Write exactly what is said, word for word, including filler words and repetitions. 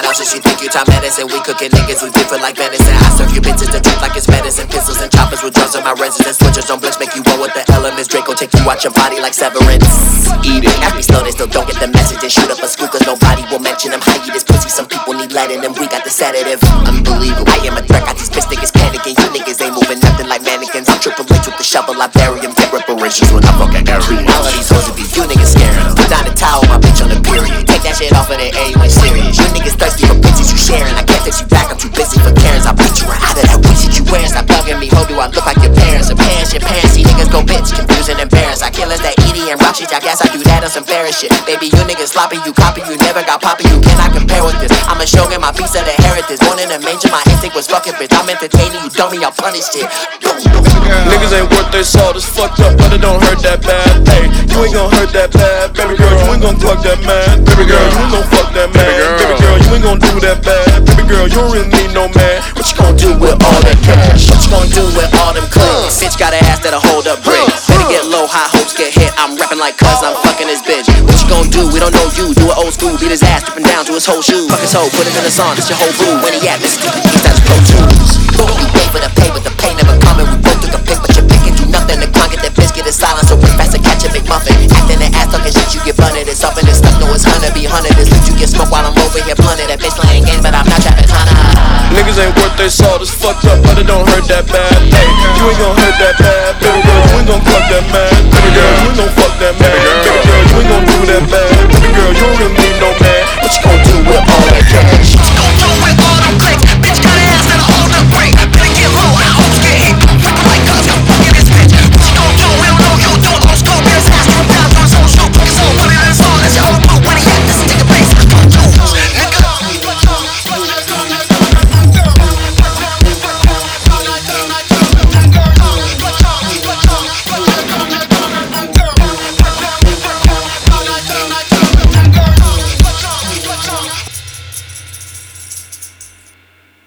since you think you top medicine. We cooking niggas, we different like venison. I serve you bitches the truth like it's medicine. Pistols and choppers with drugs in my residence. Switchers on blicks make you roll with the elements. Draco take you out your body like severance. Eat it. Happy slow, they still don't get the message. And shoot up a school cause nobody will mention them. How you this pussy, some people need lead in them. We got the sedative. Unbelievable. I am a threat, got these bitch niggas panicking. You niggas ain't moving nothing like mannequins. I'm Triple H with the shovel, I bury them. Get reparations when I fucking every. All of these hoes will be you niggas scaring them. Put down the towel, my bitch on the period. Take that shit off of the air, you ain't serious. You niggas thirsty for bitches you sharing. I can't text you back, I'm too busy for Karens. I'll beat you right out of that weak shit you wearing. Stop bugging me, ho, do I look like your parents? Or parents, your parents, see niggas go bitch. Confused and embarrassed. I kill us that Edie and rock shit. I guess I do that on some Ferris shit. Baby, you niggas sloppy, you copy, you never got poppy. You cannot compare with this. I'm a shogun, my piece of the heritage. Born in a manger, my instinct was fucking bitch. I'm entertaining you, dummy, I'll punish it. Niggas ain't worth their salt, it's fucked up, but it don't hurt that bad. Hey, you ain't gon' hurt that bad. Baby girl, you ain't gon' fuck that man. Baby girl, you ain't gon' fuck that man. Baby girl, you ain't gon' do that bad. Baby girl, you don't really need no man. What you gon' do with all that cash? What you gon' do with all them clicks? Bitch got an ass that'll hold up bricks. Better get low, high hopes get hit. I'm rapping like cuz I'm fucking this bitch. What you gon' do? We don't know you. Do it old school, beat his ass, dripping down to his whole shoe. Fuck his hoe, put it in the song, it's your whole boo. When he at, Mister T P, that's Pro Tools. Boom, you pay for the pay, but the pay never coming. We both took a pick, but you're picking, do nothing. The clock get the biscuit is silent, so quick fast to catch a big muffin. Acting an ass talking shit, you get blunted. It's up in this stuff, no it's hunter, be hunted. This loot you get smoked while I'm over here blunted. That bitch playing games, but I'm not trapping hunter. Niggas ain't worth their salt, it's fucked up, but it don't hurt that bad. Hey, you ain't gon' hurt that bad. Baby girl, you ain't gon' fuck that man. Baby girl, you ain't gon' fuck that man. Baby girl, you ain't gon' do that bad. Baby girl, you don't really